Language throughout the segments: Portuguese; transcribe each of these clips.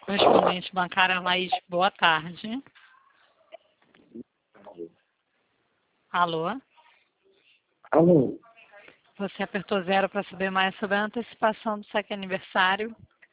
Correspondente bancária Laís, boa tarde. Alô? Alô? Você apertou 0 para saber mais sobre a antecipação do saque aniversário.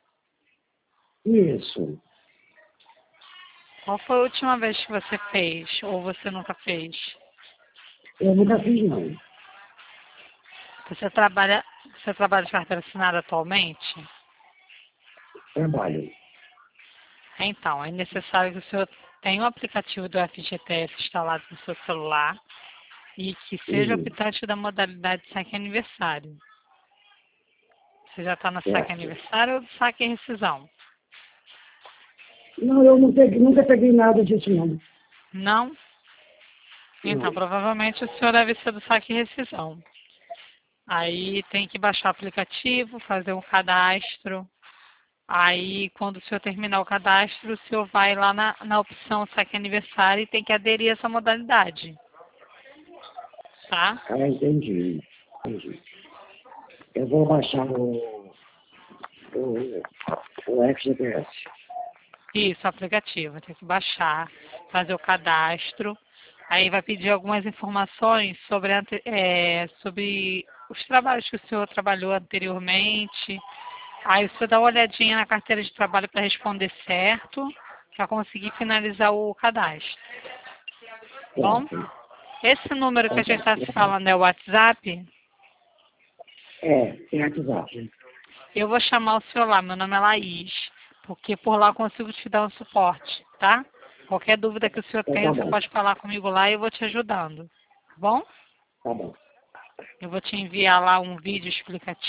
Isso. Qual foi a última vez que você fez? Ou você nunca fez? Eu nunca fiz, não. Você trabalha de carteira assinada atualmente? Trabalho. Então, é necessário que o senhor tenha o aplicativo do FGTS instalado no seu celular e que seja optante da modalidade de saque aniversário. Você já está no saque Certo. aniversário ou do saque e rescisão? Não, eu nunca peguei nada disso, não. Não? Então, Não. provavelmente o senhor deve ser do saque e rescisão. Aí tem que baixar o aplicativo, fazer um cadastro. Aí, quando o senhor terminar o cadastro, o senhor vai lá na opção saque aniversário e tem que aderir a essa modalidade. Tá? Ah, entendi. Eu vou baixar o FGTS. Isso, o aplicativo. Tem que baixar, fazer o cadastro. Aí vai pedir algumas informações sobre os trabalhos que o senhor trabalhou anteriormente. Aí o senhor dá uma olhadinha na carteira de trabalho para responder certo, para conseguir finalizar o cadastro. Bom? Certo. Esse número que a gente está se falando é o WhatsApp? Tem WhatsApp. Eu vou chamar o senhor lá, meu nome é Laís, porque por lá eu consigo te dar um suporte, tá? Qualquer dúvida que o senhor Então, tenha, tá você bom. pode falar comigo lá e eu vou te ajudando, tá bom? Tá bom. Eu vou te enviar lá um vídeo explicativo.